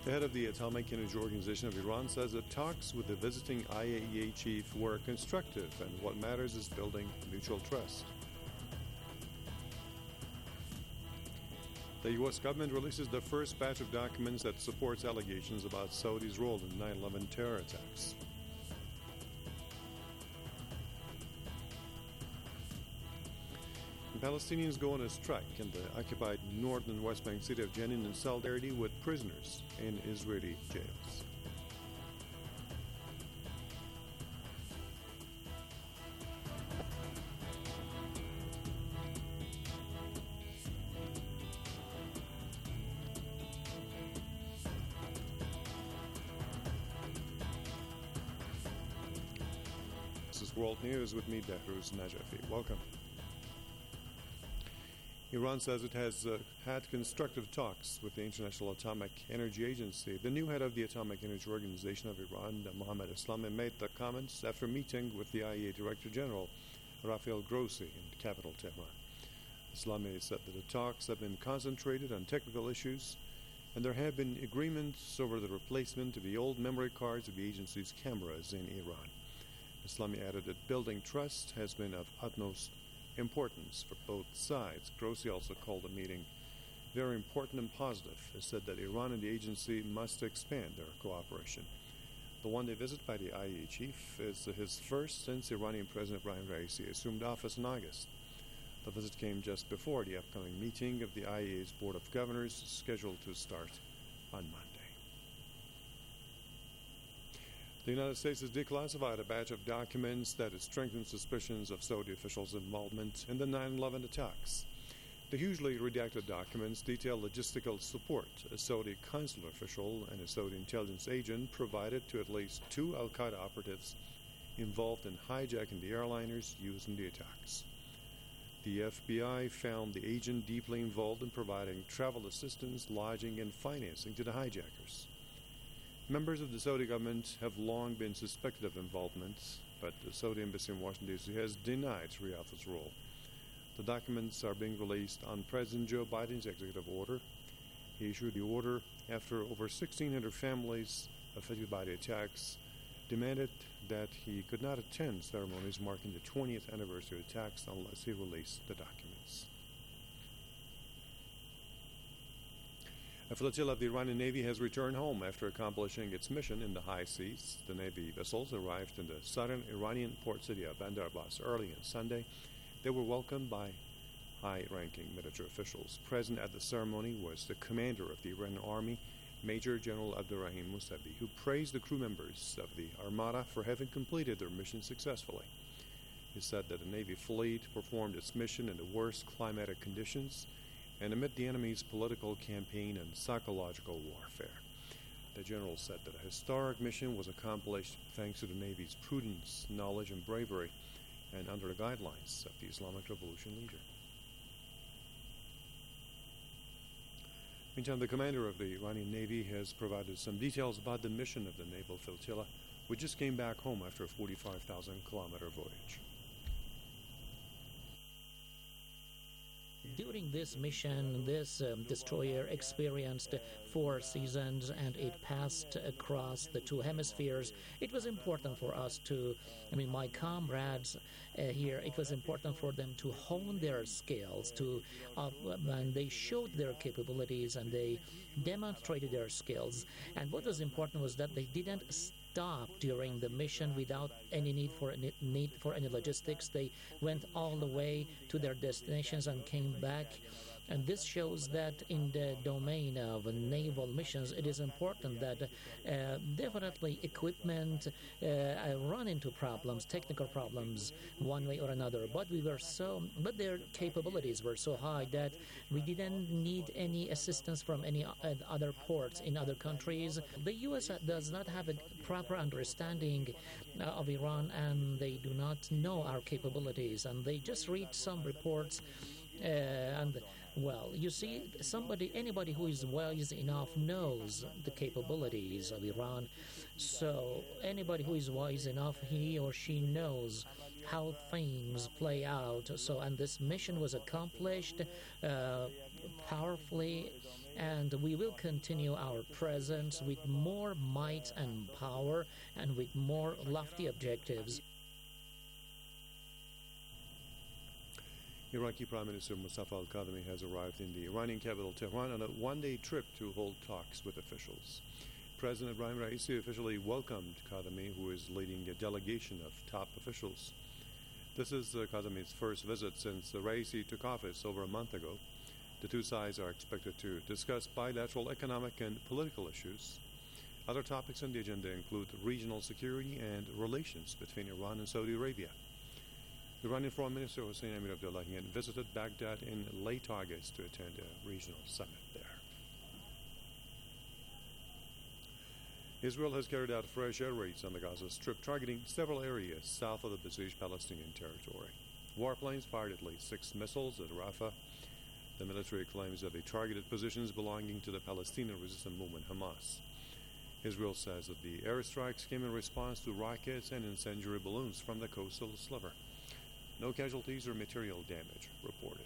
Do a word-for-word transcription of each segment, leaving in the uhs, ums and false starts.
The head of the Atomic Energy Organization of Iran says that talks with the visiting I A E A chief were constructive, and what matters is building mutual trust. The U S government releases the first batch of documents that supports allegations about Saudi's role in nine eleven terror attacks. Palestinians go on a strike in the occupied north and west bank city of Jenin in solidarity with prisoners in Israeli jails. This is World News with me, Behruz Najafi. Welcome. Iran says it has uh, had constructive talks with the International Atomic Energy Agency. The new head of the Atomic Energy Organization of Iran, Mohammad Eslami, made the comments after meeting with the I A E A Director General, Rafael Grossi, in the capital, Tehran. Eslami said that the talks have been concentrated on technical issues, and there have been agreements over the replacement of the old memory cards of the agency's cameras in Iran. Eslami added that building trust has been of utmost importance for both sides. Grossi also called the meeting very important and positive. He said that Iran and the agency must expand their cooperation. The one-day visit by the I A E A chief is his first since Iranian President Ibrahim Raisi assumed office in August. The visit came just before the upcoming meeting of the I A E A's Board of Governors, scheduled to start on Monday. The United States has declassified a batch of documents that strengthen suspicions of Saudi officials' involvement in the nine eleven attacks. The hugely redacted documents detail logistical support a Saudi consular official and a Saudi intelligence agent provided to at least two al-Qaeda operatives involved in hijacking the airliners used in the attacks. The F B I found the agent deeply involved in providing travel assistance, lodging, and financing to the hijackers. Members of the Saudi government have long been suspected of involvement, but the Saudi embassy in Washington, D C has denied Riyadh's role. The documents are being released on President Joe Biden's executive order. He issued the order after over sixteen hundred families affected by the attacks demanded that he could not attend ceremonies marking the twentieth anniversary of the attacks unless he released the documents. A flotilla of the Iranian Navy has returned home after accomplishing its mission in the high seas. The Navy vessels arrived in the southern Iranian port city of Bandar Abbas early on Sunday. They were welcomed by high-ranking military officials. Present at the ceremony was the commander of the Iranian Army, Major General Abdurrahim Musavi, who praised the crew members of the Armada for having completed their mission successfully. He said that the Navy fleet performed its mission in the worst climatic conditions and amid the enemy's political campaign and psychological warfare. The general said that a historic mission was accomplished thanks to the Navy's prudence, knowledge, and bravery, and under the guidelines of the Islamic Revolution leader. Meantime, the commander of the Iranian Navy has provided some details about the mission of the naval flotilla, which just came back home after a forty-five thousand kilometer voyage. During this mission, this um, destroyer experienced four seasons, and it passed across the two hemispheres. It was important for us to, I mean, my comrades uh, here, it was important for them to hone their skills, to, uh, and they showed their capabilities and they demonstrated their skills. And what was important was that they didn't stop during the mission without any need for any need for any logistics. They went all the way to their destinations and came back. And this shows that in the domain of naval missions, it is important that uh, definitely equipment uh, run into problems, technical problems, one way or another. But we were so, but their capabilities were so high that we didn't need any assistance from any other ports in other countries. The U S does not have a proper understanding uh, of Iran, and they do not know our capabilities, and they just read some reports. Uh, and well, you see, somebody, anybody who is wise enough knows the capabilities of Iran. So anybody who is wise enough, he or she knows how things play out. So, and this mission was accomplished uh, powerfully and we will continue our presence with more might and power and with more lofty objectives. Iraqi Prime Minister Mustafa al-Kadhimi has arrived in the Iranian capital Tehran on a one-day trip to hold talks with officials. President Ibrahim Raisi officially welcomed Kadhimi, who is leading a delegation of top officials. This is uh, Kadhimi's first visit since Raisi took office over a month ago. The two sides are expected to discuss bilateral economic and political issues. Other topics on the agenda include regional security and relations between Iran and Saudi Arabia. Iranian Foreign Minister Hossein Amir Abdullahian visited Baghdad in late August to attend a regional summit there. Israel has carried out fresh air raids on the Gaza Strip, targeting several areas south of the besieged Palestinian territory. Warplanes fired at least six missiles at Rafah. The military claims that they targeted positions belonging to the Palestinian resistance movement Hamas. Israel says that the airstrikes came in response to rockets and incendiary balloons from the coastal sliver. No casualties or material damage reported.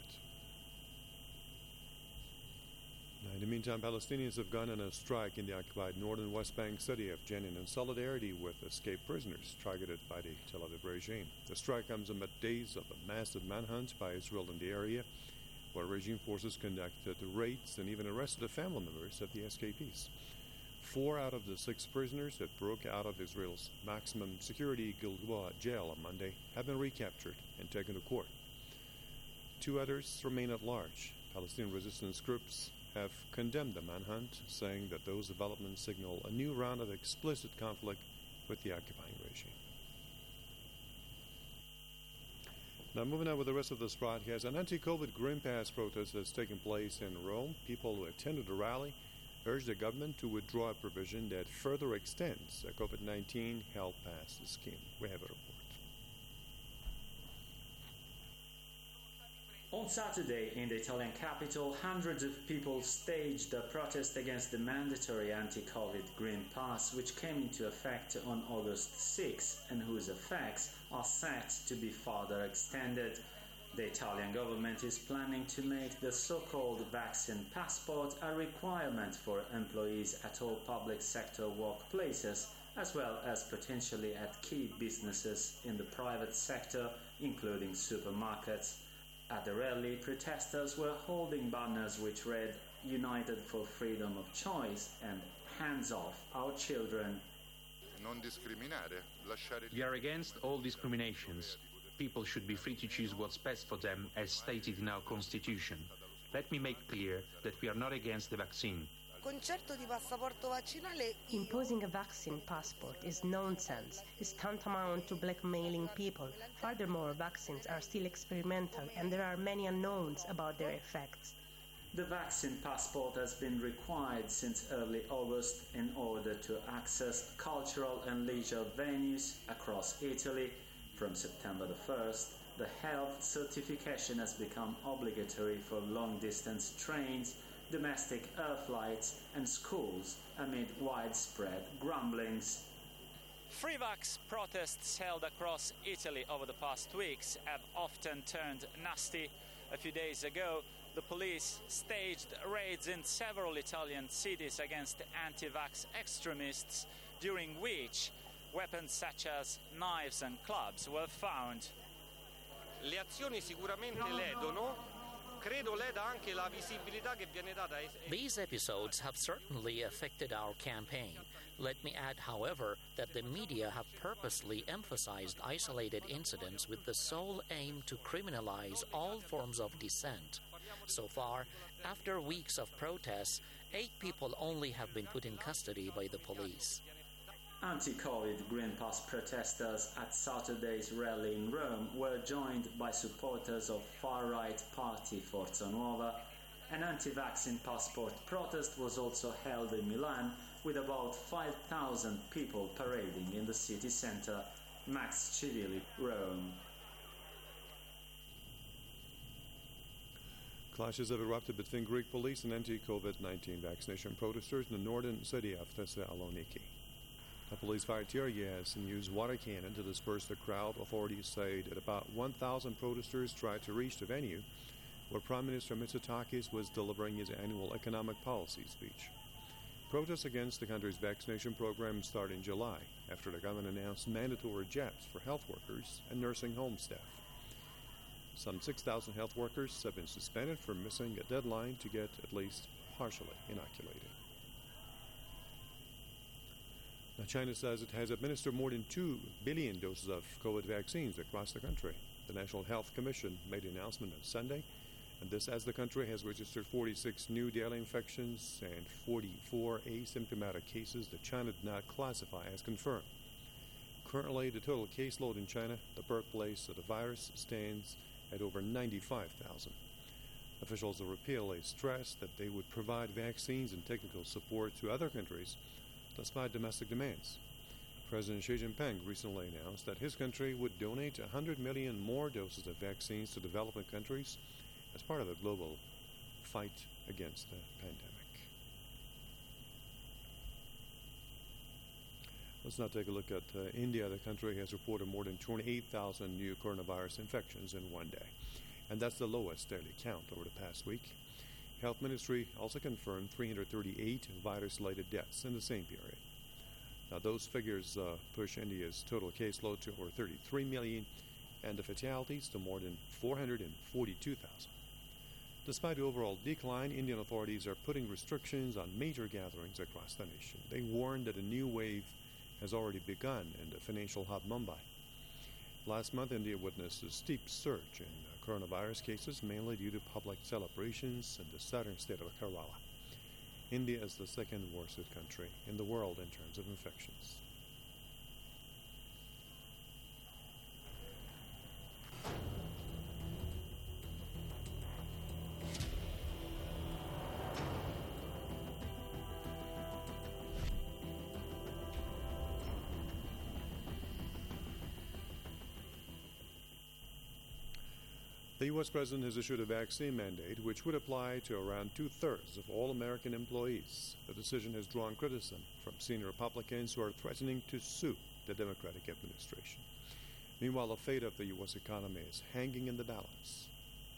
Now, in the meantime, Palestinians have gone on a strike in the occupied northern West Bank city of Jenin in solidarity with escaped prisoners targeted by the Tel Aviv regime. The strike comes amid days of a massive manhunt by Israel in the area, where regime forces conducted raids and even arrested family members of the escapees. Four out of the six prisoners that broke out of Israel's maximum security Gilboa jail on Monday have been recaptured and taken to court. Two others remain at large. Palestinian resistance groups have condemned the manhunt, saying that those developments signal a new round of explicit conflict with the occupying regime. Now, moving on with the rest of this broadcast, an anti-COVID Green Pass protest has taken place in Rome. People who attended the rally urged the government to withdraw a provision that further extends the COVID nineteen health pass scheme. We have a report. On Saturday, in the Italian capital, hundreds of people staged a protest against the mandatory anti-COVID Green Pass, which came into effect on August sixth and whose effects are set to be further extended. The Italian government is planning to make the so-called vaccine passport a requirement for employees at all public sector workplaces, as well as potentially at key businesses in the private sector, including supermarkets. At the rally, protesters were holding banners which read "United for Freedom of Choice" and "Hands off our children." We are against all discriminations. People should be free to choose what's best for them, as stated in our Constitution. Let me make clear that we are not against the vaccine. Imposing a vaccine passport is nonsense, is tantamount to blackmailing people. Furthermore, vaccines are still experimental and there are many unknowns about their effects. The vaccine passport has been required since early August in order to access cultural and leisure venues across Italy. From September the first, the health certification has become obligatory for long-distance trains, domestic air flights and schools amid widespread grumblings. Free-vax protests held across Italy over the past weeks have often turned nasty. A few days ago, the police staged raids in several Italian cities against anti-vax extremists, during which weapons such as knives and clubs were found. Le azioni sicuramente ledono, credo leda anche la visibilità che viene data. These episodes have certainly affected our campaign. Let me add, however, that the media have purposely emphasized isolated incidents with the sole aim to criminalize all forms of dissent. So far, after weeks of protests, eight people only have been put in custody by the police. Anti-COVID Green Pass protesters at Saturday's rally in Rome were joined by supporters of far-right party Forza Nuova. An anti-vaccine passport protest was also held in Milan, with about five thousand people parading in the city centre. Max Civilli, Rome. Clashes have erupted between Greek police and anti-COVID nineteen vaccination protesters in the northern city of Thessaloniki. The police fired tear gas and used water cannon to disperse the crowd. Authorities say that about one thousand protesters tried to reach the venue, where Prime Minister Mitsotakis was delivering his annual economic policy speech. Protests against the country's vaccination program start in July, after the government announced mandatory jabs for health workers and nursing home staff. Some six thousand health workers have been suspended for missing a deadline to get at least partially inoculated. Now, China says it has administered more than two billion doses of COVID vaccines across the country. The National Health Commission made an announcement on Sunday, and this as the country has registered forty-six new daily infections and forty-four asymptomatic cases that China did not classify as confirmed. Currently, the total caseload in China, the birthplace of the virus, stands at over ninety-five thousand. Officials have repeatedly stressed that they would provide vaccines and technical support to other countries despite domestic demands. President Xi Jinping recently announced that his country would donate one hundred million more doses of vaccines to developing countries as part of the global fight against the pandemic. Let's now take a look at uh, India. The country has reported more than twenty-eight thousand new coronavirus infections in one day, and that's the lowest daily count over the past week. Health Ministry also confirmed three hundred thirty-eight virus-related deaths in the same period. Now, those figures uh, push India's total caseload to over thirty-three million and the fatalities to more than four hundred forty-two thousand. Despite the overall decline, Indian authorities are putting restrictions on major gatherings across the nation. They warn that a new wave has already begun in the financial hub Mumbai. Last month, India witnessed a steep surge in uh, coronavirus cases, mainly due to public celebrations in the southern state of Kerala. India is the second worst hit country in the world in terms of infections. The U S president has issued a vaccine mandate which would apply to around two-thirds of all American employees. The decision has drawn criticism from senior Republicans who are threatening to sue the Democratic administration. Meanwhile, the fate of the U S economy is hanging in the balance.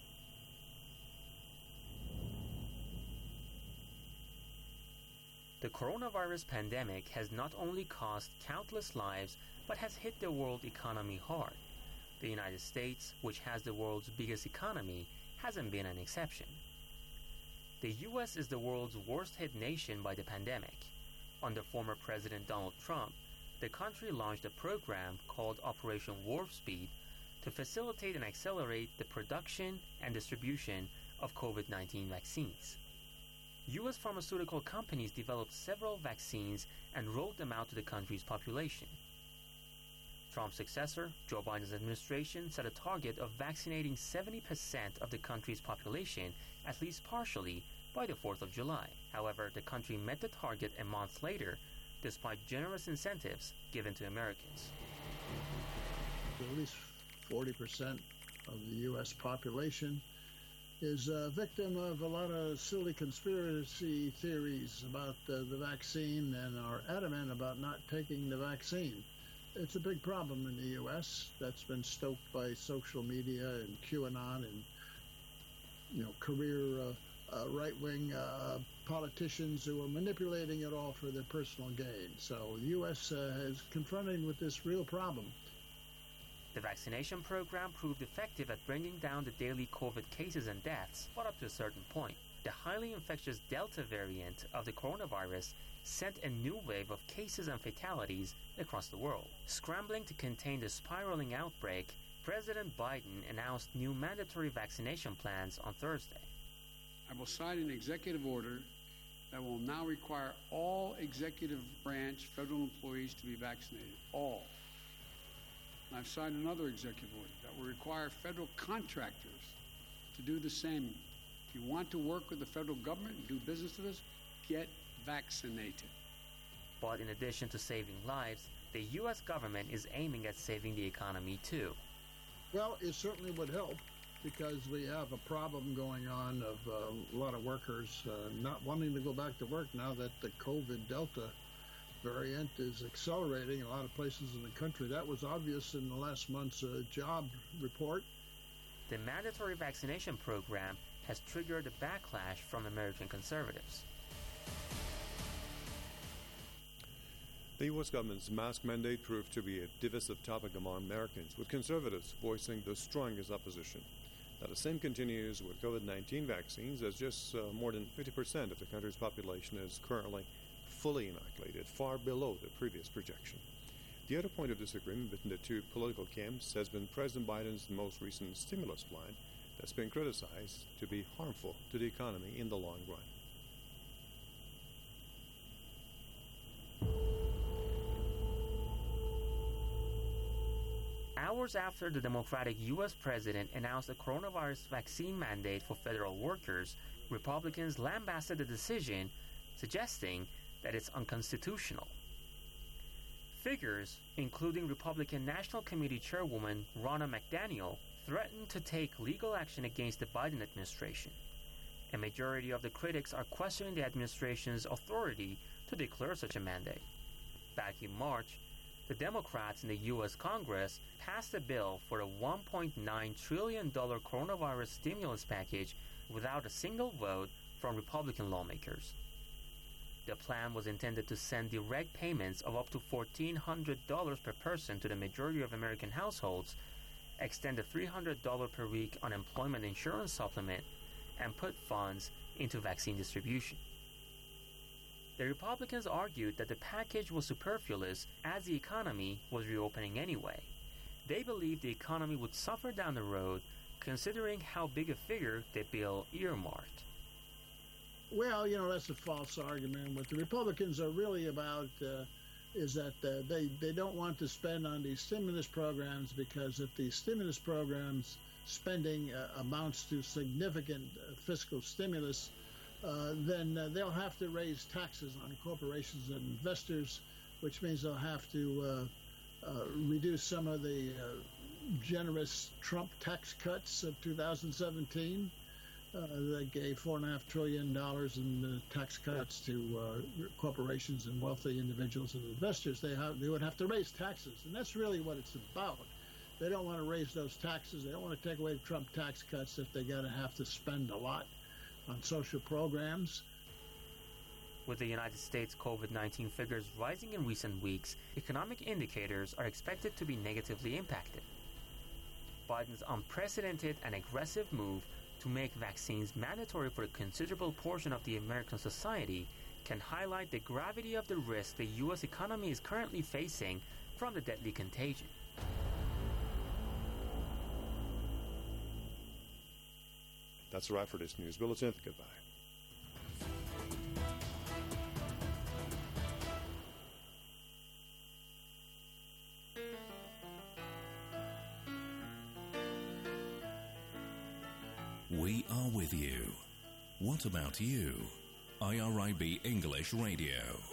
The coronavirus pandemic has not only cost countless lives, but has hit the world economy hard. The United States, which has the world's biggest economy, hasn't been an exception. The U S is the world's worst-hit nation by the pandemic. Under former President Donald Trump, the country launched a program called Operation Warp Speed to facilitate and accelerate the production and distribution of COVID nineteen vaccines. U S pharmaceutical companies developed several vaccines and rolled them out to the country's population. Trump's successor, Joe Biden's administration, set a target of vaccinating seventy percent of the country's population, at least partially, by the fourth of July. However, the country met the target a month later, despite generous incentives given to Americans. At least forty percent of the U S population is a victim of a lot of silly conspiracy theories about uh, the vaccine and are adamant about not taking the vaccine. It's a big problem in the U S that's been stoked by social media and QAnon and, you know, career uh, uh, right-wing uh, politicians who are manipulating it all for their personal gain. So the U S uh, is confronted with this real problem. The vaccination program proved effective at bringing down the daily COVID cases and deaths, but up to a certain point. The highly infectious Delta variant of the coronavirus sent a new wave of cases and fatalities across the world. Scrambling to contain the spiraling outbreak, President Biden announced new mandatory vaccination plans on Thursday. I will sign an executive order that will now require all executive branch federal employees to be vaccinated. All. And I've signed another executive order that will require federal contractors to do the same. If you want to work with the federal government and do business with us, get vaccinated. But in addition to saving lives, the U S government is aiming at saving the economy too. Well, it certainly would help because we have a problem going on of uh, a lot of workers uh, not wanting to go back to work now that the COVID Delta variant is accelerating in a lot of places in the country. That was obvious in the last month's uh, job report. the mandatory vaccination program has triggered a backlash from American conservatives. The U S government's mask mandate proved to be a divisive topic among Americans, with conservatives voicing the strongest opposition. Now, the same continues with COVID nineteen vaccines, as just uh, more than fifty percent of the country's population is currently fully inoculated, far below the previous projection. The other point of disagreement between the two political camps has been President Biden's most recent stimulus plan that's been criticized to be harmful to the economy in the long run. Hours after the Democratic U S president announced a coronavirus vaccine mandate for federal workers, Republicans lambasted the decision, suggesting that it's unconstitutional. Figures, including Republican National Committee Chairwoman Ronna McDaniel, threatened to take legal action against the Biden administration. A majority of the critics are questioning the administration's authority to declare such a mandate. Back in March, the Democrats in the U S Congress passed a bill for a one point nine trillion dollars coronavirus stimulus package without a single vote from Republican lawmakers. The plan was intended to send direct payments of up to fourteen hundred dollars per person to the majority of American households, extend a three hundred dollars per week unemployment insurance supplement, and put funds into vaccine distribution. The Republicans argued that the package was superfluous as the economy was reopening anyway. They believed the economy would suffer down the road, considering how big a figure the bill earmarked. Well, you know, that's a false argument. What the Republicans are really about uh, is that uh, they, they don't want to spend on these stimulus programs, because if the stimulus programs spending uh, amounts to significant uh, fiscal stimulus, uh, then uh, they'll have to raise taxes on corporations and investors, which means they'll have to uh, uh, reduce some of the uh, generous Trump tax cuts of two thousand seventeen. Uh, that gave four and a half trillion dollars in uh, tax cuts to uh, corporations and wealthy individuals and investors. They have, they would have to raise taxes, and that's really what it's about. They don't want to raise those taxes. They don't want to take away Trump tax cuts if they got to have to spend a lot on social programs. With the United States COVID nineteen figures rising in recent weeks, economic indicators are expected to be negatively impacted. Biden's unprecedented and aggressive move to make vaccines mandatory for a considerable portion of the American society can highlight the gravity of the risk the U S economy is currently facing from the deadly contagion. That's a wrap for this news bulletin. Goodbye. We are with you. What about you? I R I B English Radio.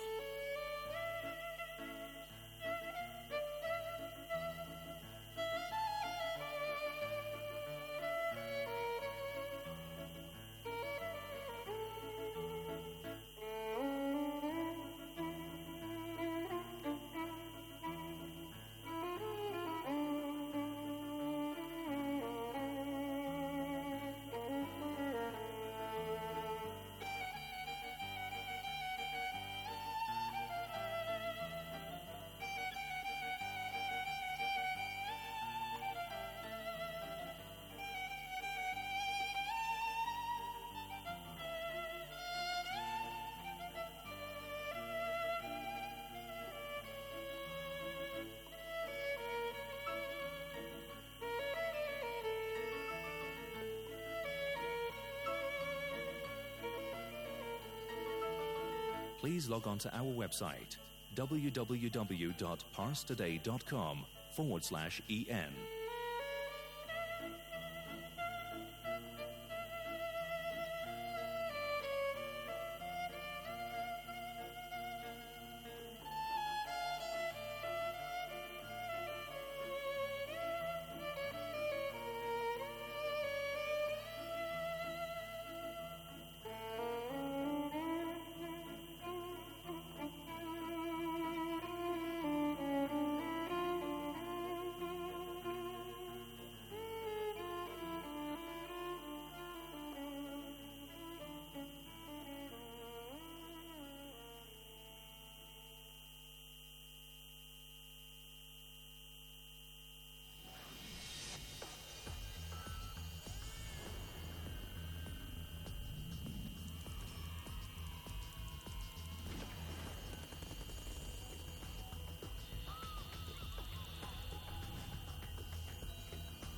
Please log on to our website, www.parstoday.com forward slash EN.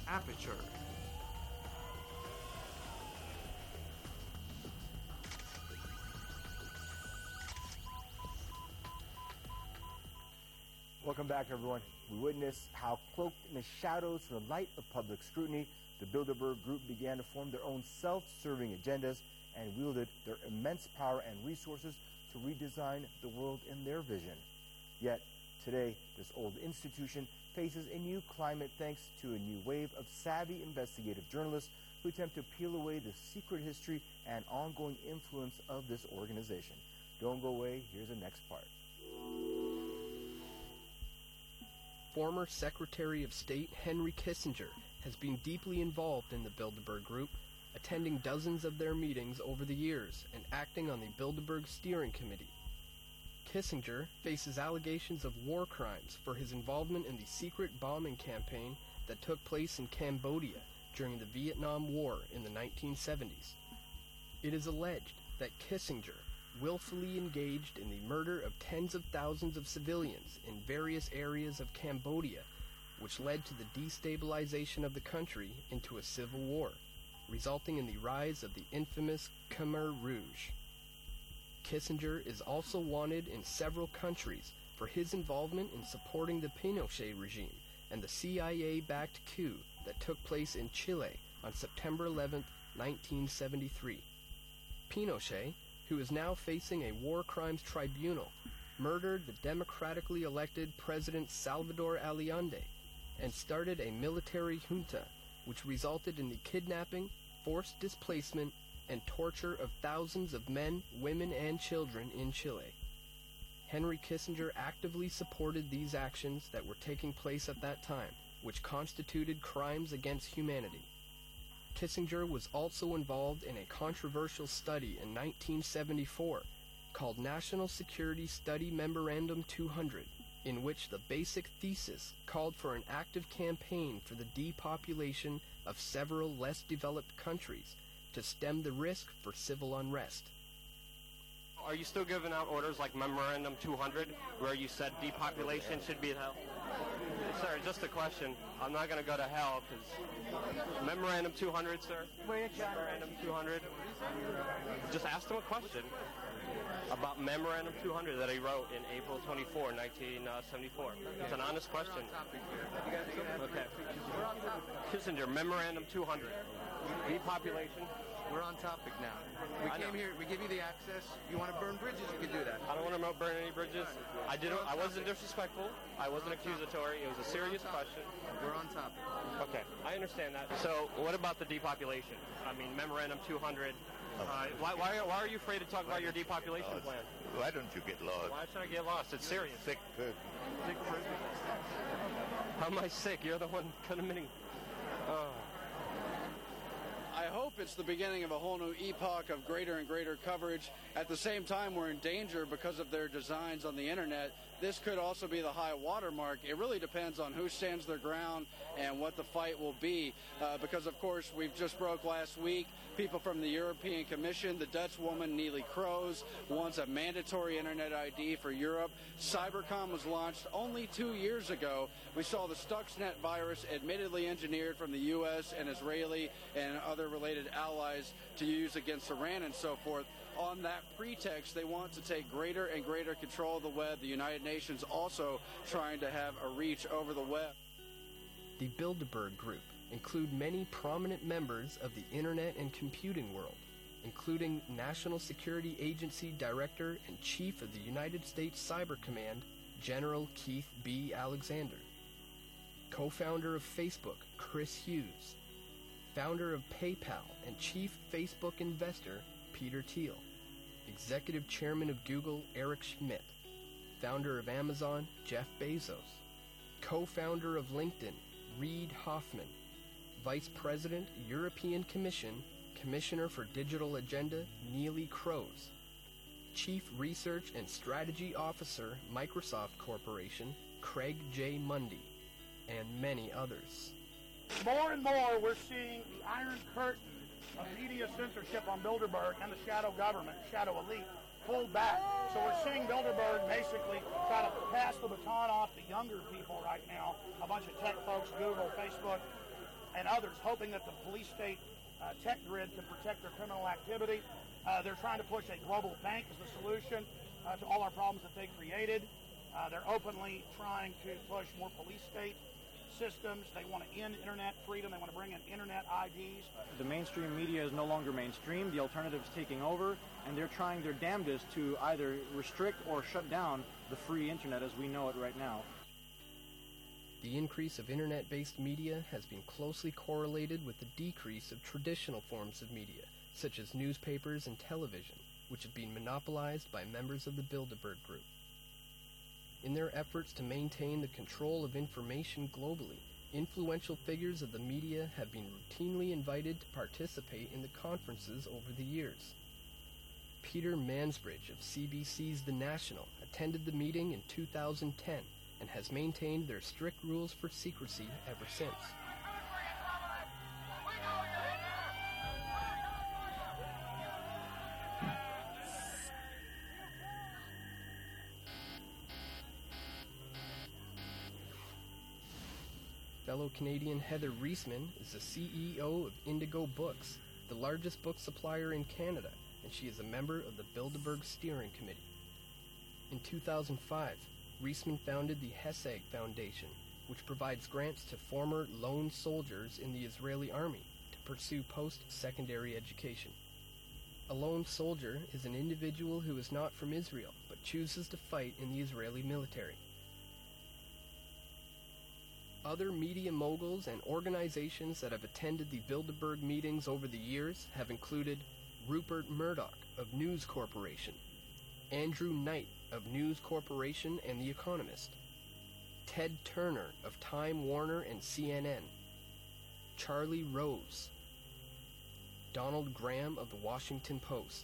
Aperture. Welcome back, everyone. We witnessed how, cloaked in the shadows from the light of public scrutiny, the Bilderberg Group began to form their own self-serving agendas and wielded their immense power and resources to redesign the world in their vision. Yet, today, this old institution faces a new climate thanks to a new wave of savvy investigative journalists who attempt to peel away the secret history and ongoing influence of this organization. Don't go away. Here's the next part. Former Secretary of State Henry Kissinger has been deeply involved in the Bilderberg Group, attending dozens of their meetings over the years and acting on the Bilderberg Steering Committee. Kissinger faces allegations of war crimes for his involvement in the secret bombing campaign that took place in Cambodia during the Vietnam War in the nineteen seventies. It is alleged that Kissinger willfully engaged in the murder of tens of thousands of civilians in various areas of Cambodia, which led to the destabilization of the country into a civil war, resulting in the rise of the infamous Khmer Rouge. Kissinger is also wanted in several countries for his involvement in supporting the Pinochet regime and the C I A-backed coup that took place in Chile on September eleventh, nineteen seventy-three. Pinochet, who is now facing a war crimes tribunal, murdered the democratically elected President Salvador Allende and started a military junta which resulted in the kidnapping, forced displacement, and torture of thousands of men, women, and children in Chile. Henry Kissinger actively supported these actions that were taking place at that time, which constituted crimes against humanity. Kissinger was also involved in a controversial study in nineteen seventy-four called National Security Study Memorandum two hundred, in which the basic thesis called for an active campaign for the depopulation of several less developed countries to stem the risk for civil unrest. Are you still giving out orders like Memorandum two hundred, where you said depopulation should be held? Sir, just a question. I'm not going to go to hell because Memorandum two hundred, sir. Memorandum two hundred. Just asked him a question about Memorandum two hundred that he wrote in April twenty-fourth, nineteen seventy-four. It's an honest question. Okay. Kissinger, Memorandum two hundred. Depopulation. We're on topic now. We I came know. here, we give you the access. You want to burn bridges, you can do that. I don't want to burn any bridges. I didn't. I wasn't disrespectful. I wasn't accusatory. It was a serious question. We're on topic. Okay, I understand that. So, what about the depopulation? I mean, Memorandum two hundred. Uh, why, why, why are you afraid to talk about your depopulation lost. plan? Why don't you get lost? Why should I get lost? It's serious. Sick person. Sick person. How am I sick? You're the one committing. Oh. I hope it's the beginning of a whole new epoch of greater and greater coverage. At the same time, we're in danger because of their designs on the internet. This could also be the high watermark. It really depends on who stands their ground and what the fight will be. Uh, because, of course, we've just broke last week. People from the European Commission, the Dutch woman Neelie Kroes, wants a mandatory internet I D for Europe. Cybercom was launched only two years ago. We saw the Stuxnet virus admittedly engineered from the U S and Israeli and other related allies to use against Iran and so forth. On that pretext, they want to take greater and greater control of the web. The United Nations also trying to have a reach over the web. The Bilderberg Group include many prominent members of the Internet and computing world, including National Security Agency Director and Chief of the United States Cyber Command, General Keith B. Alexander, co-founder of Facebook, Chris Hughes, founder of PayPal and Chief Facebook Investor, Peter Thiel, Executive Chairman of Google, Eric Schmidt, founder of Amazon, Jeff Bezos, co-founder of LinkedIn, Reid Hoffman, Vice President, European Commission, Commissioner for Digital Agenda, Neelie Kroes, Chief Research and Strategy Officer, Microsoft Corporation, Craig J. Mundy, and many others. More and more, we're seeing the Iron Curtain of media censorship on Bilderberg and the shadow government, shadow elite, pulled back. So we're seeing Bilderberg basically try to pass the baton off to younger people right now, a bunch of tech folks, Google, Facebook, and others, hoping that the police-state uh, tech grid can protect their criminal activity. Uh, they're trying to push a global bank as the solution uh, to all our problems that they created. Uh, they're openly trying to push more police-state systems. They want to end internet freedom. They want to bring in internet I Ds. The mainstream media is no longer mainstream. The alternative is taking over, and they're trying their damnedest to either restrict or shut down the free internet as we know it right now. The increase of internet-based media has been closely correlated with the decrease of traditional forms of media, such as newspapers and television, which have been monopolized by members of the Bilderberg Group. In their efforts to maintain the control of information globally, influential figures of the media have been routinely invited to participate in the conferences over the years. Peter Mansbridge of C B C's The National attended the meeting in two thousand ten and has maintained their strict rules for secrecy ever since. Fellow Canadian Heather Reisman is the C E O of Indigo Books, the largest book supplier in Canada, and she is a member of the Bilderberg Steering Committee. In two thousand five, Reisman founded the Hesag Foundation, which provides grants to former lone soldiers in the Israeli army to pursue post-secondary education. A lone soldier is an individual who is not from Israel, but chooses to fight in the Israeli military. Other media moguls and organizations that have attended the Bilderberg meetings over the years have included Rupert Murdoch of News Corporation, Andrew Knight of News Corporation and The Economist, Ted Turner of Time Warner and C N N, Charlie Rose, Donald Graham of The Washington Post,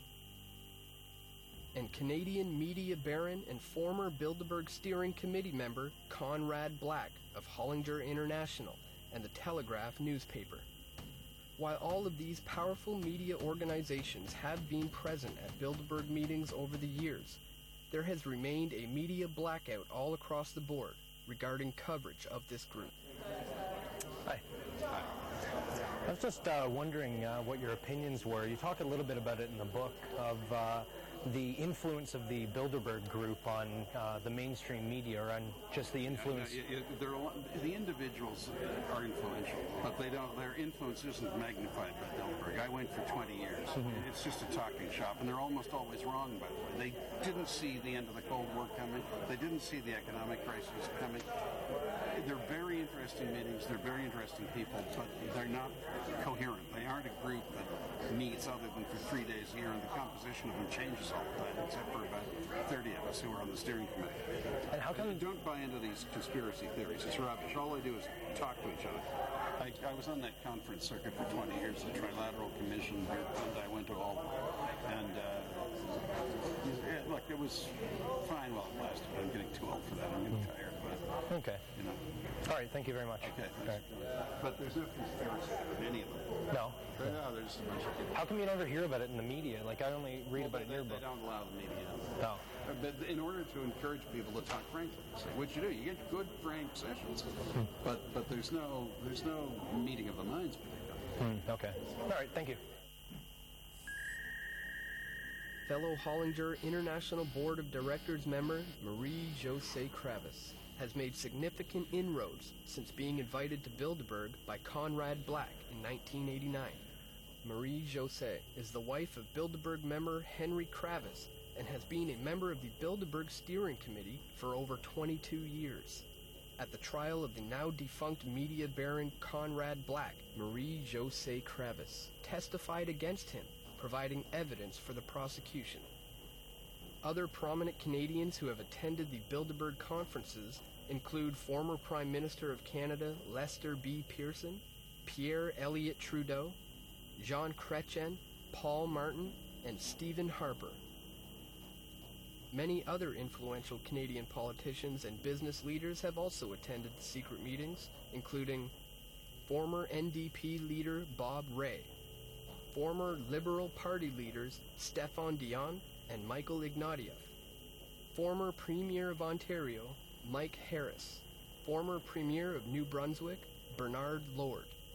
and Canadian media baron and former Bilderberg Steering Committee member Conrad Black of Hollinger International and the Telegraph newspaper. While all of these powerful media organizations have been present at Bilderberg meetings over the years, there has remained a media blackout all across the board regarding coverage of this group. Hi. Hi. I was just uh, wondering uh, what your opinions were. You talk a little bit about it in the book of uh, the influence of the Bilderberg Group on uh, the mainstream media, or on just the influence. Yeah, yeah, yeah, they're a lot, the individuals are influential, but they don't. Their influence isn't magnified by Bilderberg. I went for twenty years. Mm-hmm. It's just a talking shop, and they're almost always wrong. By the way, they didn't see the end of the Cold War coming. They didn't see the economic crisis coming. They're very interesting meetings. They're very interesting people, but they're not coherent. They aren't a group that meets other than for three days a year, and the composition of them changes all the time, except for about thirty of us who are on the steering committee. And how come... Don't buy into these conspiracy theories. It's rubbish. All they do is talk to each other. I, I was on that conference circuit for twenty years, the Trilateral Commission, and I went to all of them. And, uh, yeah, look, it was fine while it lasted, but I'm getting too old for that. I'm getting tired, but... Okay. You know. All right, thank you very much. Okay, thanks. Right. But there's no conspiracy in any of them. No. No, there's a bunch of people. How come you never hear about it in the media? Like, I only read well, about they, it in your they book. They don't allow the media. No. But in order to encourage people to talk frankly, so what you do, you get good, frank sessions. Hmm. But but there's no there's no meeting of the minds between them. Hmm, okay. All right, thank you. Fellow Hollinger International Board of Directors member Marie-Josée Kravis has made significant inroads since being invited to Bilderberg by Conrad Black in nineteen eighty-nine. Marie-Josée is the wife of Bilderberg member Henry Kravis and has been a member of the Bilderberg Steering Committee for over twenty-two years. At the trial of the now defunct media baron Conrad Black, Marie-Josée Kravis testified against him, providing evidence for the prosecution. Other prominent Canadians who have attended the Bilderberg conferences include former Prime Minister of Canada Lester B. Pearson, Pierre Elliott Trudeau, Jean Chrétien, Paul Martin, and Stephen Harper. Many other influential Canadian politicians and business leaders have also attended the secret meetings, including former N D P leader Bob Rae, former Liberal Party leaders Stéphane Dion and Michael Ignatieff, former Premier of Ontario Mike Harris, former Premier of New Brunswick Bernard Lord,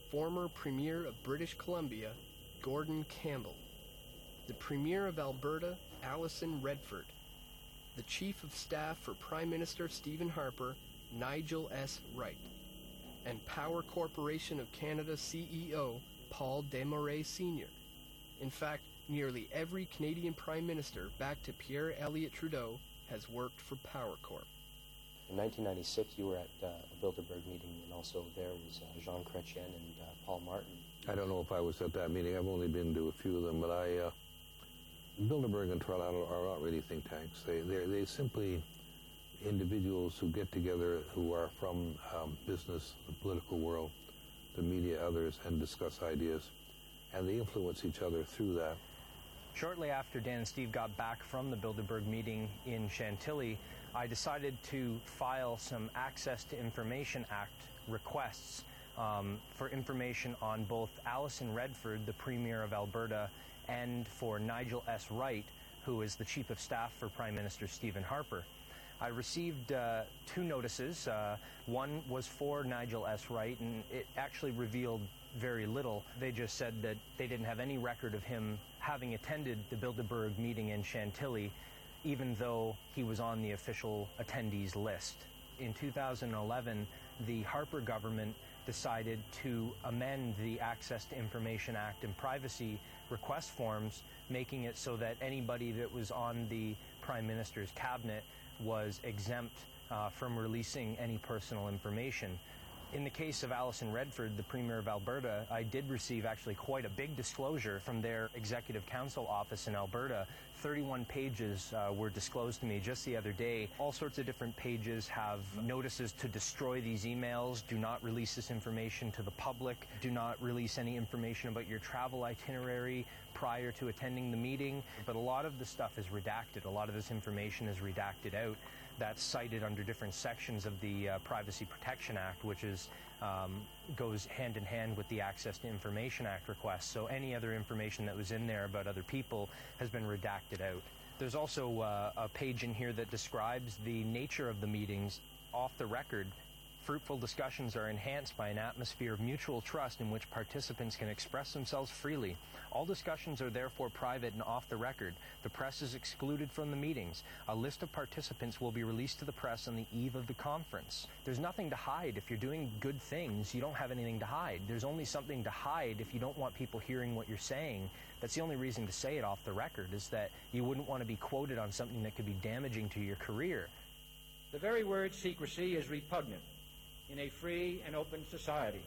former Premier of British Columbia, Gordon Campbell, the Premier of Alberta, Alison Redford, the Chief of Staff for Prime Minister Stephen Harper, Nigel S. Wright, and Power Corporation of Canada C E O, Paul Desmarais Senior In fact, nearly every Canadian Prime Minister back to Pierre Elliott Trudeau has worked for Power Corp. In nineteen ninety-six, you were at uh, a Bilderberg meeting, and also there was uh, Jean Chrétien and uh, Paul Martin. I don't know if I was at that meeting. I've only been to a few of them, but I, uh, Bilderberg and Tralala are not really think tanks. They, they're they simply individuals who get together who are from um, business, the political world, the media, others, and discuss ideas, and they influence each other through that. Shortly after Dan and Steve got back from the Bilderberg meeting in Chantilly, I decided to file some Access to Information Act requests um, for information on both Alison Redford, the Premier of Alberta, and for Nigel S. Wright, who is the Chief of Staff for Prime Minister Stephen Harper. I received uh, two notices. Uh, one was for Nigel S. Wright, and it actually revealed very little. They just said that they didn't have any record of him having attended the Bilderberg meeting in Chantilly, even though he was on the official attendees list. In two thousand eleven, the Harper government decided to amend the Access to Information Act and privacy request forms, making it so that anybody that was on the Prime Minister's cabinet was exempt uh, from releasing any personal information. In the case of Alison Redford, the Premier of Alberta, I did receive actually quite a big disclosure from their Executive Council office in Alberta. thirty-one pages uh, were disclosed to me just the other day. All sorts of different pages have notices to destroy these emails, do not release this information to the public, do not release any information about your travel itinerary prior to attending the meeting. But a lot of the stuff is redacted. A lot of this information is redacted out. That's cited under different sections of the uh, Privacy Protection Act, which is um, goes hand in hand with the Access to Information Act request. So any other information that was in there about other people has been redacted out. There's also uh, a page in here that describes the nature of the meetings off the record. Fruitful discussions are enhanced by an atmosphere of mutual trust in which participants can express themselves freely. All discussions are therefore private and off the record. The press is excluded from the meetings. A list of participants will be released to the press on the eve of the conference. There's nothing to hide. If you're doing good things, you don't have anything to hide. There's only something to hide if you don't want people hearing what you're saying. That's the only reason to say it off the record, is that you wouldn't want to be quoted on something that could be damaging to your career. The very word secrecy is repugnant in a free and open society.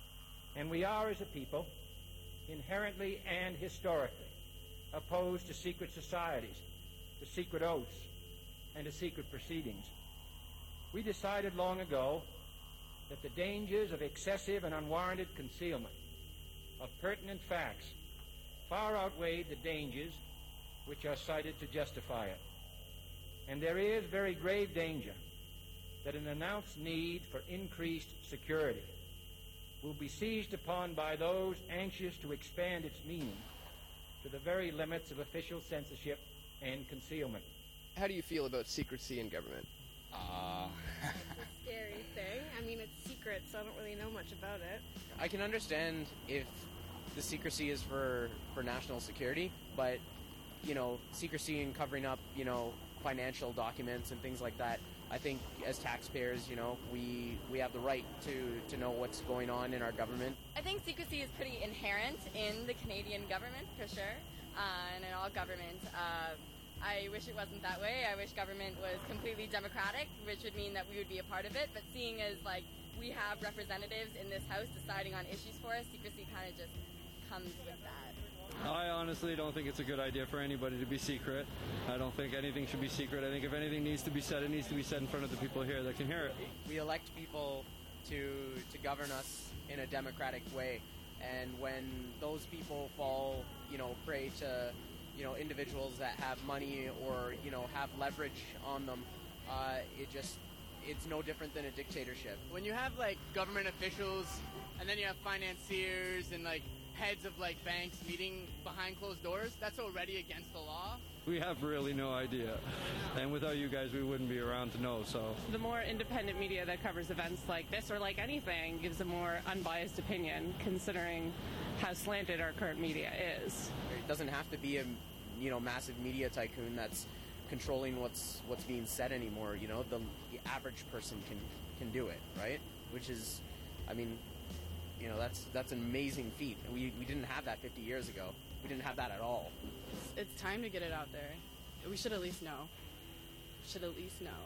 And we are, as a people, inherently and historically opposed to secret societies, to secret oaths, and to secret proceedings. We decided long ago that the dangers of excessive and unwarranted concealment of pertinent facts far outweighed the dangers which are cited to justify it. And there is very grave danger that an announced need for increased security will be seized upon by those anxious to expand its meaning to the very limits of official censorship and concealment. How do you feel about secrecy in government? Uh, it's a scary thing. I mean, it's secret, so I don't really know much about it. I can understand if the secrecy is for, for national security, but, you know, secrecy and covering up, you know, financial documents and things like that, I think as taxpayers, you know, we we have the right to, to know what's going on in our government. I think secrecy is pretty inherent in the Canadian government, for sure, uh, and in all government. Uh, I wish it wasn't that way. I wish government was completely democratic, which would mean that we would be a part of it. But seeing as, like, we have representatives in this House deciding on issues for us, secrecy kind of just comes with that. I honestly don't think it's a good idea for anybody to be secret. I don't think anything should be secret. I think if anything needs to be said, it needs to be said in front of the people here that can hear it. We elect people to to govern us in a democratic way, and when those people fall, you know, prey to, you know, individuals that have money or, you know, have leverage on them, uh, it just, it's no different than a dictatorship. When you have, like, government officials, and then you have financiers and, like, heads of, like, banks meeting behind closed doors, that's already against the law. We have really no idea. And without you guys, we wouldn't be around to know, so. The more independent media that covers events like this or like anything gives a more unbiased opinion, considering how slanted our current media is. It doesn't have to be a, you know, massive media tycoon that's controlling what's what's being said anymore. You know, the, the average person can can do it, right? Which is, I mean, you know, that's that's an amazing feat. We we didn't have that fifty years ago. We didn't have that at all. It's, it's time to get it out there. We should at least know. Should at least know.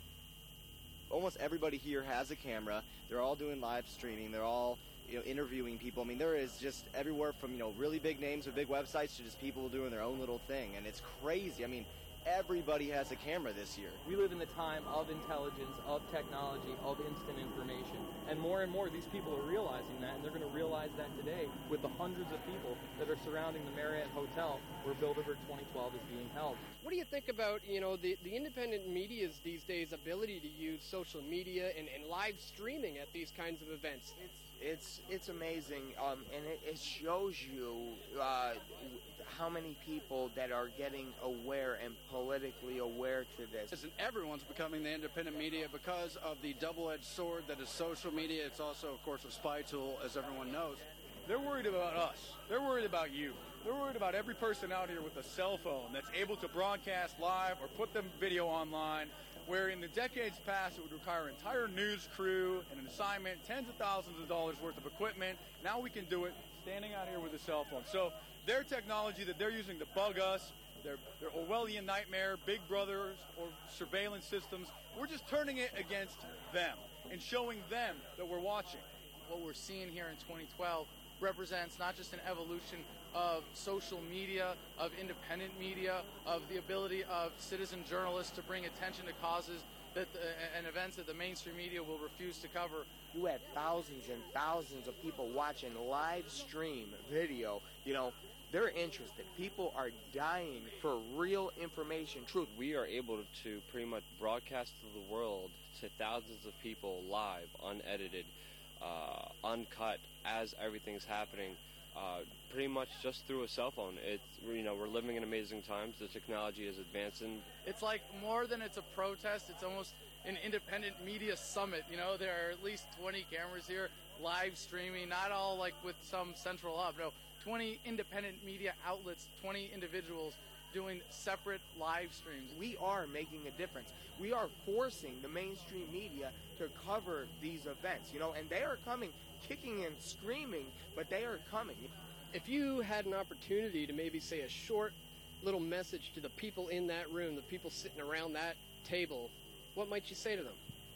Almost everybody here has a camera. They're all doing live streaming. They're all, you know, interviewing people. I mean, there is just everywhere from, you know, really big names with big websites to just people doing their own little thing, and it's crazy. I mean, everybody has a camera this year. We live in the time of intelligence, of technology, of instant information. And more and more, these people are realizing that, and they're going to realize that today with the hundreds of people that are surrounding the Marriott Hotel where Bilderberg twenty twelve is being held. What do you think about, you know, the, the independent media's these days ability to use social media and, and live streaming at these kinds of events? It's it's it's amazing, um, and it, it shows you uh, how many people that are getting aware and politically aware to this. And everyone's becoming the independent media because of the double-edged sword that is social media. It's also, of course, a spy tool, as everyone knows. They're worried about us. They're worried about you. They're worried about every person out here with a cell phone that's able to broadcast live or put them video online, where in the decades past it would require an entire news crew and an assignment, tens of thousands of dollars worth of equipment. Now we can do it standing out here with a cell phone. So their technology that they're using to bug us, their, their Orwellian nightmare, Big Brothers or surveillance systems, we're just turning it against them and showing them that we're watching. What we're seeing here in twenty twelve represents not just an evolution of social media, of independent media, of the ability of citizen journalists to bring attention to causes that the, and events that the mainstream media will refuse to cover. You had thousands and thousands of people watching live stream video. You know, they're interested. People are dying for real information, truth. We are able to pretty much broadcast to the world to thousands of people live, unedited, uh, uncut, as everything's happening. Uh, pretty much just through a cell phone. It's, you know, we're living in amazing times. The technology is advancing. It's like more than it's a protest. It's almost an independent media summit. You know, there are at least twenty cameras here, live streaming, not all like with some central hub. No, twenty independent media outlets, twenty individuals doing separate live streams. We are making a difference. We are forcing the mainstream media to cover these events, you know, and they are coming kicking and screaming, but they are coming. If you had an opportunity to maybe say a short little message to the people in that room, the people sitting around that table, what might you say to them?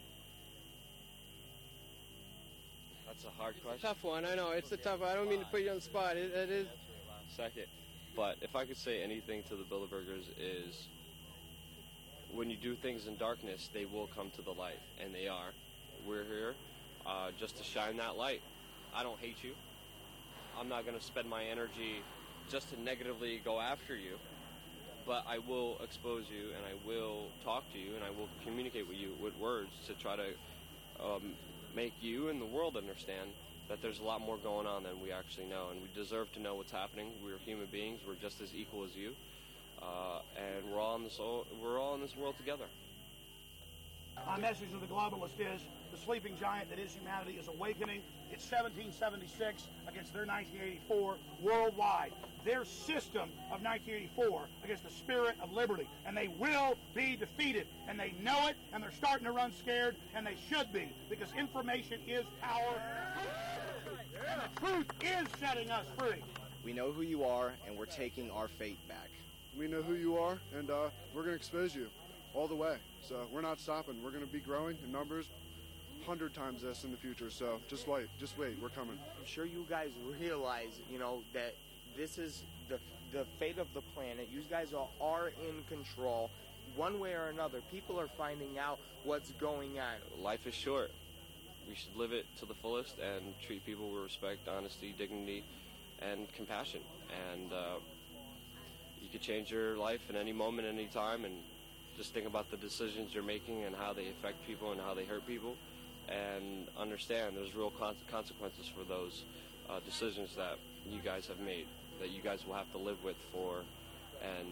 That's a hard it's question. It's a tough one. I know. It's a tough one. I don't mean to put you on the spot. It, it is. Second. But if I could say anything to the Bilderbergers is when you do things in darkness, they will come to the light. And they are. We're here uh, just to shine that light. I don't hate you. I'm not going to spend my energy just to negatively go after you. But I will expose you, and I will talk to you, and I will communicate with you with words to try to um, make you and the world understand that there's a lot more going on than we actually know, and we deserve to know what's happening. We're human beings. We're just as equal as you, uh, and we're all in this. We're all in this world together. My message to the globalist is the sleeping giant that is humanity is awakening. It's seventeen seventy-six against their nineteen eighty-four worldwide. Their system of nineteen eighty-four against the spirit of liberty. And they will be defeated. And they know it, and they're starting to run scared, and they should be, because information is power. And the truth is setting us free. We know who you are, and we're taking our fate back. We know who you are, and uh, we're going to expose you all the way. So we're not stopping. We're going to be growing in numbers hundred times this in the future. So just wait. Just wait. We're coming. I'm sure you guys realize, you know, that this is the the fate of the planet. You guys are, are in control. One way or another, people are finding out what's going on. Life is short. We should live it to the fullest and treat people with respect, honesty, dignity, and compassion. And uh, you could change your life at any moment, any time, and just think about the decisions you're making and how they affect people and how they hurt people, and understand there's real con- consequences for those uh, decisions that you guys have made, that you guys will have to live with for and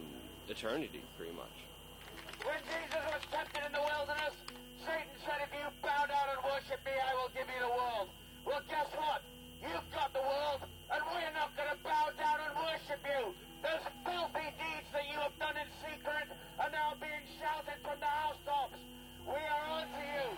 eternity, pretty much. When Jesus was tempted in the wilderness, Satan said, if you bow down and worship me, I will give you the world. Well, guess what? You've got the world, and we're not going to bow down and worship you. Those filthy deeds that you have done in secret are now being shouted from the housetops. We are on to you.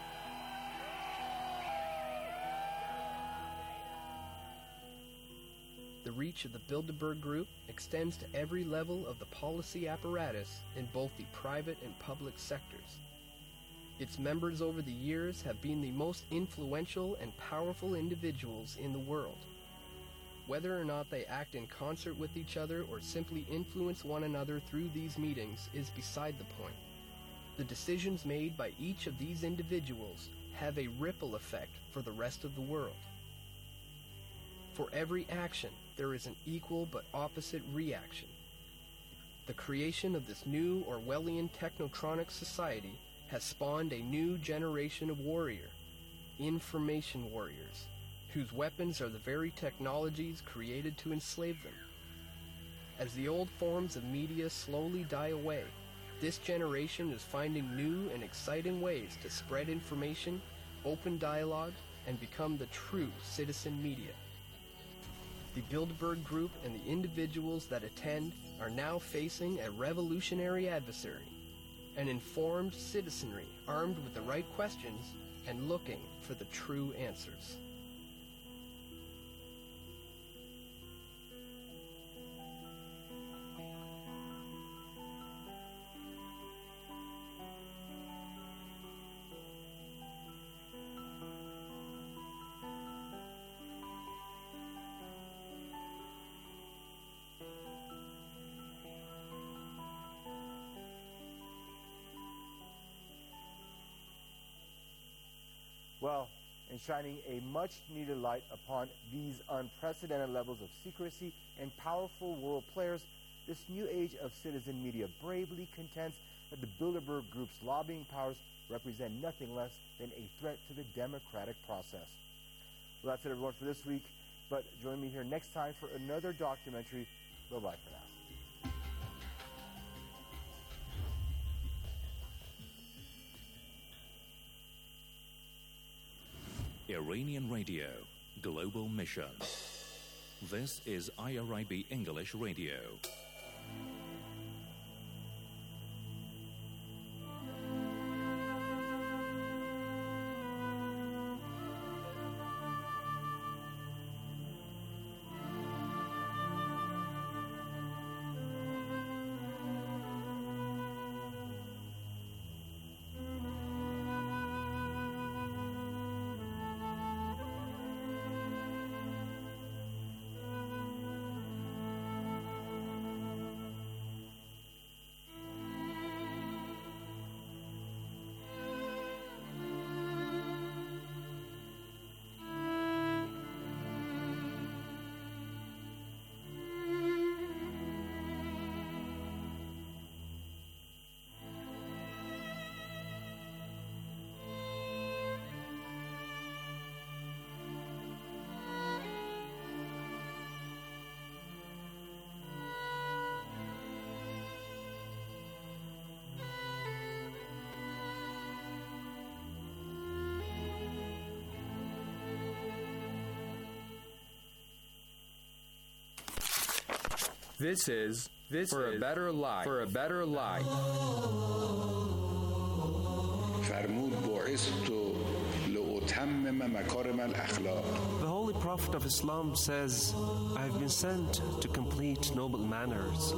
The reach of the Bilderberg Group extends to every level of the policy apparatus in both the private and public sectors. Its members over the years have been the most influential and powerful individuals in the world. Whether or not they act in concert with each other or simply influence one another through these meetings is beside the point. The decisions made by each of these individuals have a ripple effect for the rest of the world. For every action, there is an equal but opposite reaction. The creation of this new Orwellian technotronic society has spawned a new generation of warrior, information warriors, whose weapons are the very technologies created to enslave them. As the old forms of media slowly die away, this generation is finding new and exciting ways to spread information, open dialogue, and become the true citizen media. The Bilderberg Group and the individuals that attend are now facing a revolutionary adversary, an informed citizenry armed with the right questions and looking for the true answers. Well, and shining a much-needed light upon these unprecedented levels of secrecy and powerful world players, this new age of citizen media bravely contends that the Bilderberg Group's lobbying powers represent nothing less than a threat to the democratic process. Well, that's it, everyone, for this week. But join me here next time for another documentary. Bye-bye for now. Iranian Radio, Global Mission. This is I R I B English Radio. This is this for is a better life. For a better life. فرمود بعثت لأتمم مكارم الأخلاق. The Holy Prophet of Islam says, I have been sent to complete noble manners.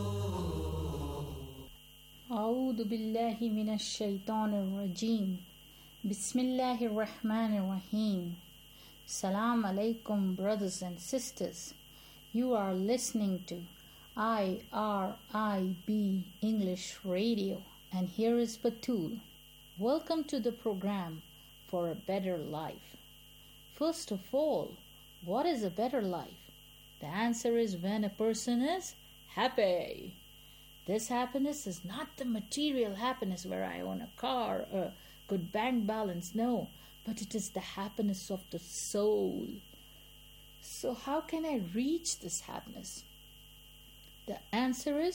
أعوذ بالله من الشيطان الرجيم. بسم الله الرحمن الرحيم. Salam alaikum, brothers and sisters. You are listening to I R I B English Radio, and here is Batul. Welcome to the program For a Better Life. First of all, what is a better life? The answer is when a person is happy. This happiness is not the material happiness where I own a car or a good bank balance, no, but it is the happiness of the soul. So how can I reach this happiness? The answer is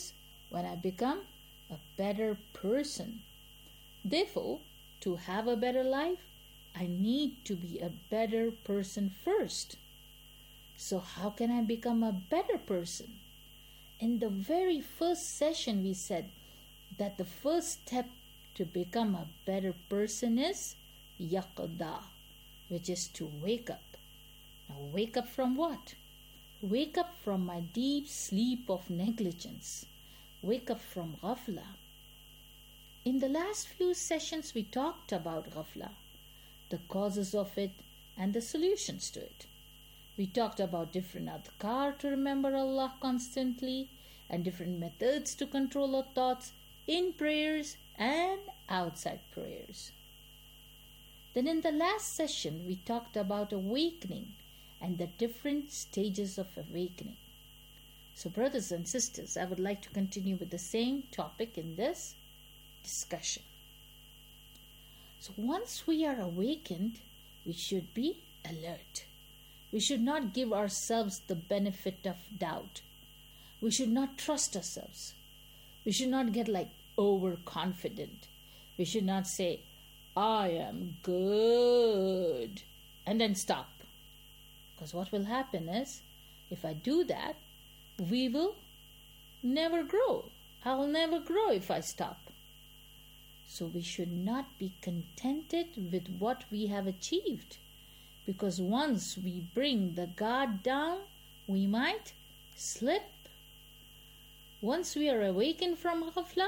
when I become a better person. Therefore, to have a better life, I need to be a better person first. So how can I become a better person? In the very first session, we said that the first step to become a better person is yaqda, which is to wake up. Now, wake up from what? Wake up from my deep sleep of negligence. Wake up from ghafla. In the last few sessions, we talked about ghafla, the causes of it and the solutions to it. We talked about different adhkar to remember Allah constantly and different methods to control our thoughts in prayers and outside prayers. Then in the last session, we talked about awakening and the different stages of awakening. So brothers and sisters, I would like to continue with the same topic in this discussion. So once we are awakened, we should be alert. We should not give ourselves the benefit of doubt. We should not trust ourselves. We should not get like overconfident. We should not say, I am good, and then stop. Because what will happen is, if I do that, we will never grow. I will never grow if I stop. So we should not be contented with what we have achieved. Because once we bring the guard down, we might slip. Once we are awakened from ghafla,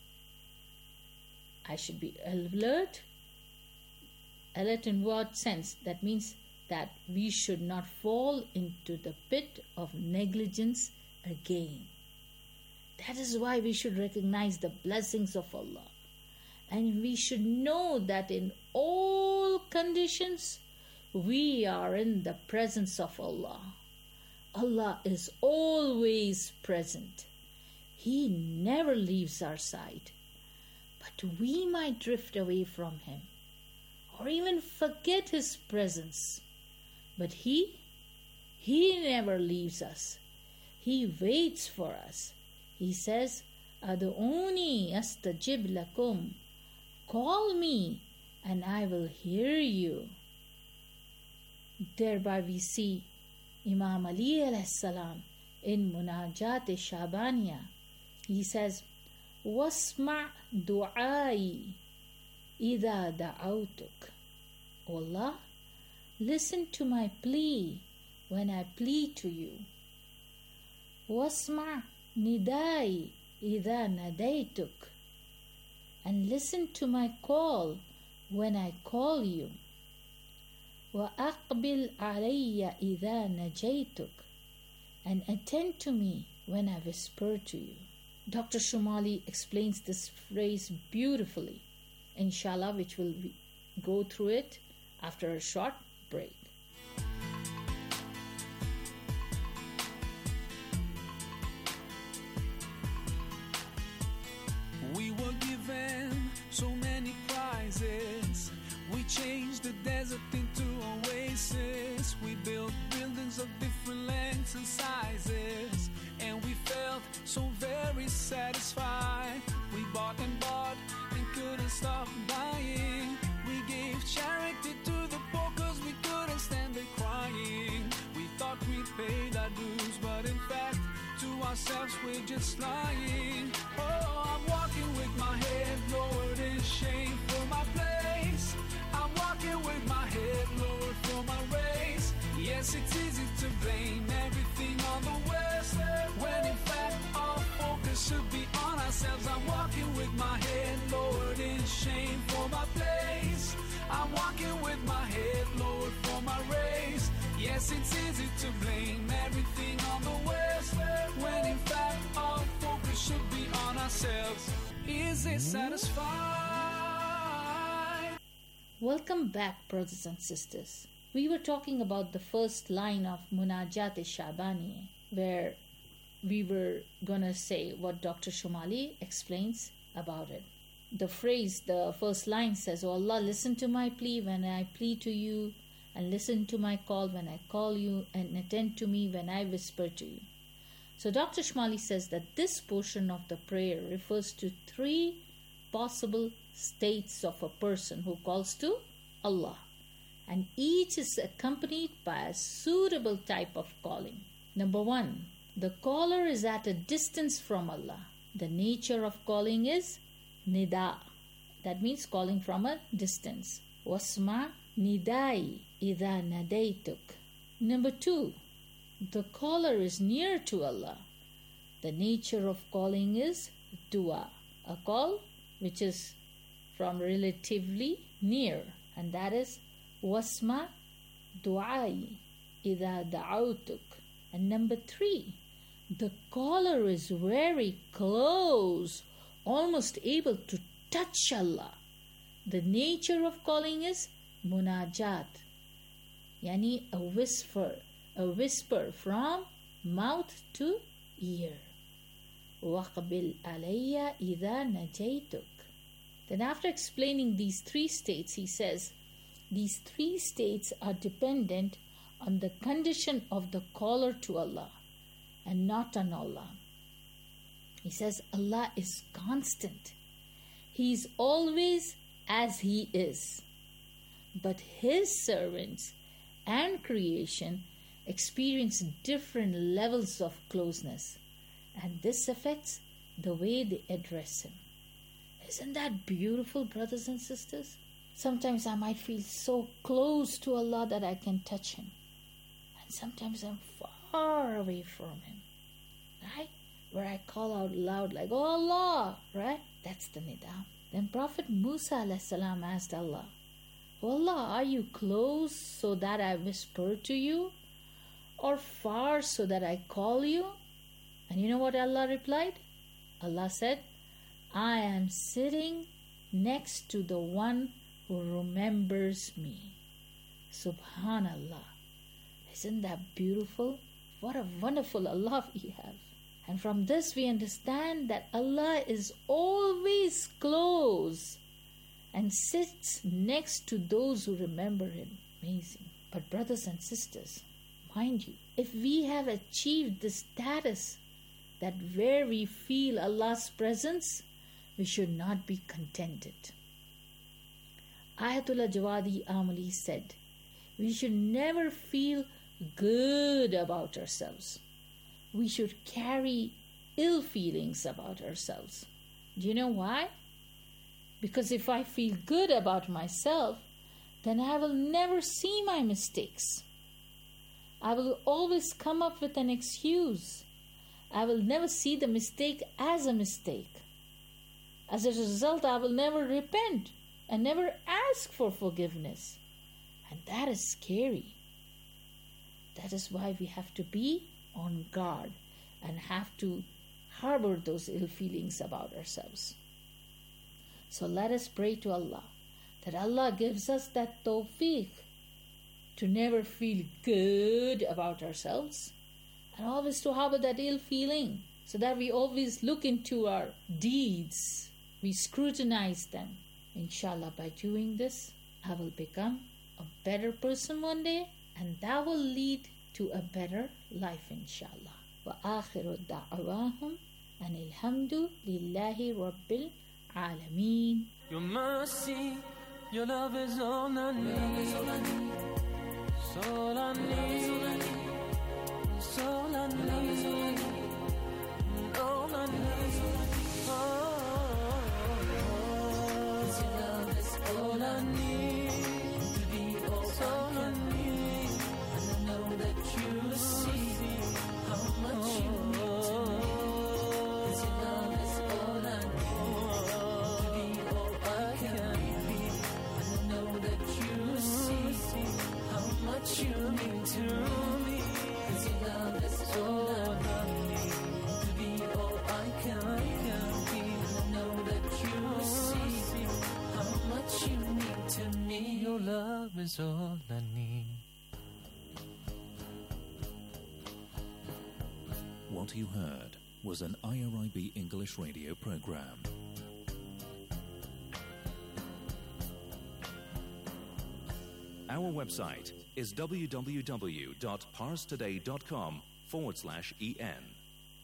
I should be alert. Alert in what sense? That means that we should not fall into the pit of negligence again. That is why we should recognize the blessings of Allah. And we should know that in all conditions, we are in the presence of Allah. Allah is always present. He never leaves our side. But we might drift away from Him or even forget His presence. But He, He never leaves us. He waits for us. He says, Adu'uni astajib lakum. Call me and I will hear you. Thereby we see Imam Ali alayhi salam in Munajat Shabaniya. He says, Wasma' du'ai idha da'autuk. O Allah, listen to my plea when I plead to you. Wasma' nidai idha nadaituk. And listen to my call when I call you. وَأَقْبِلْ عَلَيَّ إِذَا نَجَيْتُكَ. And attend to me when I whisper to you. Doctor Shumali explains this phrase beautifully, inshallah, which will go through it after a short break. We were given so many prizes. We changed the desert into oasis. We built buildings of different lengths and sizes, and we felt so very satisfied. We bought and bought and couldn't stop buying. We gave charity to the poor cause we couldn't stand it crying. We thought we paid our dues, but in fact to ourselves we're just lying. Oh, I'm walking with my head lowered in shame for my place. I'm walking with my head lowered for my race. Yes, it's easy to blame everything on the West, when in fact our focus should be on ourselves. I'm walking with my head lowered in shame for my place. I'm walking with my head lowered for my race. Yes, it's easy to blame everything on the West, when in fact our focus should be on ourselves. Is it satisfied? Welcome back, brothers and sisters. We were talking about the first line of Munajat Shabani, where we were gonna say what Doctor Shumali explains about it. The phrase, the first line says, "O Allah, listen to my plea when I plead to you, and listen to my call when I call you, and attend to me when I whisper to you." So Doctor Shmali says that this portion of the prayer refers to three possible states of a person who calls to Allah, and each is accompanied by a suitable type of calling. Number one, the caller is at a distance from Allah. The nature of calling is nida. That means calling from a distance. Wasma nidai idha nadaituk. Number two, the caller is near to Allah. The nature of calling is dua, a call which is from relatively near, and that is wasma du'ai idha da'autuk. And number three, the caller is very close, almost able to touch Allah. The nature of calling is munajat, yani a whisper, a whisper from mouth to ear. وَقْبِلْ عَلَيَّ إِذَا نَجَيْتُكَ. Then after explaining these three states, he says, these three states are dependent on the condition of the caller to Allah and not on Allah. He says Allah is constant. He is always as He is. But His servants and creation experience different levels of closeness, and this affects the way they address Him. Isn't that beautiful, brothers and sisters? Sometimes I might feel so close to Allah that I can touch Him, and sometimes I'm far away from Him, right? Where I call out loud like, oh Allah, right? That's the nida. Then Prophet Musa alayhi salam asked Allah, oh Allah, are you close so that I whisper to you, or far so that I call you? And you know what Allah replied? Allah said, I am sitting next to the one who remembers me. Subhanallah. Isn't that beautiful? What a wonderful Allah we have. And from this we understand that Allah is always close and sits next to those who remember Him. Amazing. But brothers and sisters, mind you, if we have achieved the status that where we feel Allah's presence, we should not be contented. Ayatollah Jawadi Amali said, we should never feel good about ourselves. We should carry ill feelings about ourselves. Do you know why? Because if I feel good about myself, then I will never see my mistakes. I will always come up with an excuse. I will never see the mistake as a mistake. As a result, I will never repent and never ask for forgiveness. And that is scary. That is why we have to be on guard and have to harbor those ill feelings about ourselves. So let us pray to Allah that Allah gives us that tawfiq to never feel good about ourselves and always to harbor that ill feeling, so that we always look into our deeds, we scrutinize them. Inshallah, by doing this, I will become a better person one day, and that will lead to a better life, inshallah. Wa akhiru da'awahum and alhamdu lillahi rabbil alameen. Your mercy, your love is all I need. It's all I need. It's all I need. All I need. Oh, your love is all I need. To be all I need. And I know that you see how much you mean to me. 'Cause your love is all I need. To be all I can be. And I know that you see how much you mean to me. 'Cause your love is all I need. To be all I can be. And I know that you see how much you mean to me. Your love is all I need. What you heard was an I R I B English radio program. Our website is w w w dot pars today dot com forward slash en.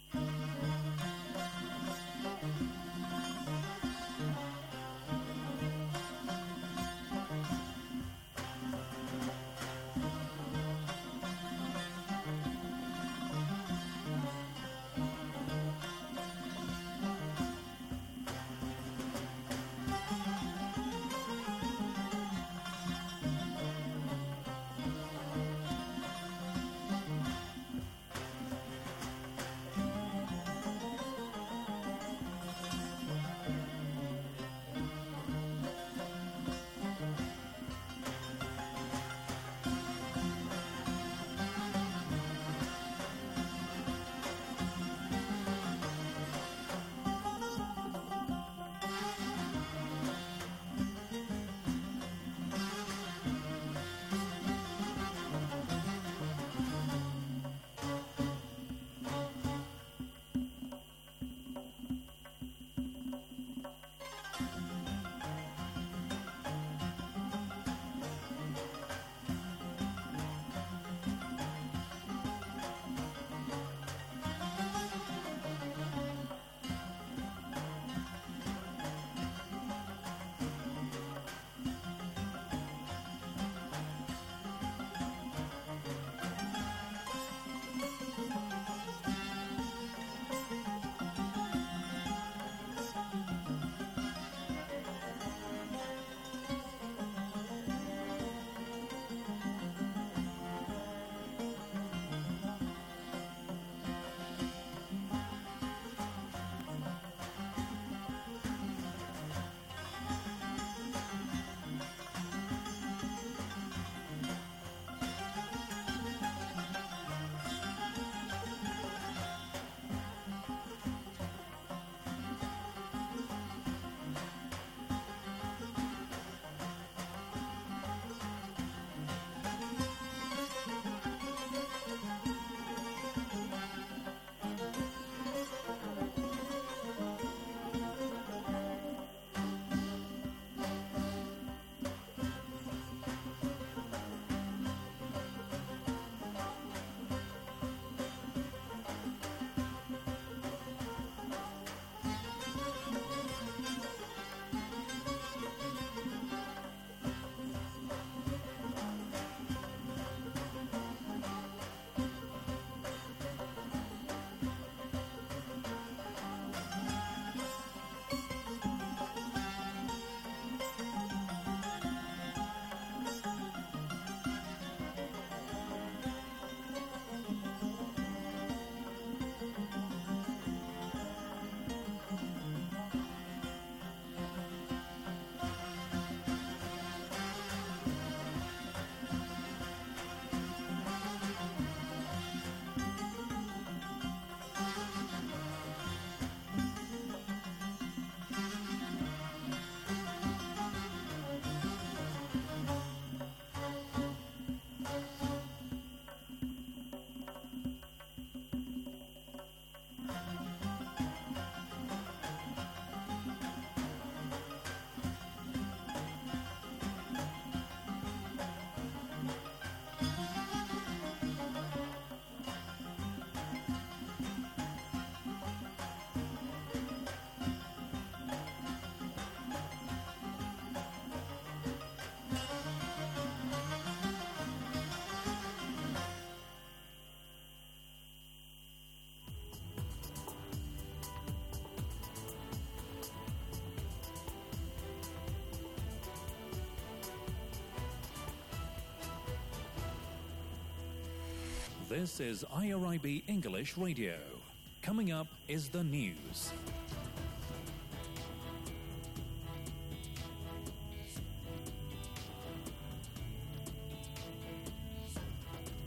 This is I R I B English Radio. Coming up is the news.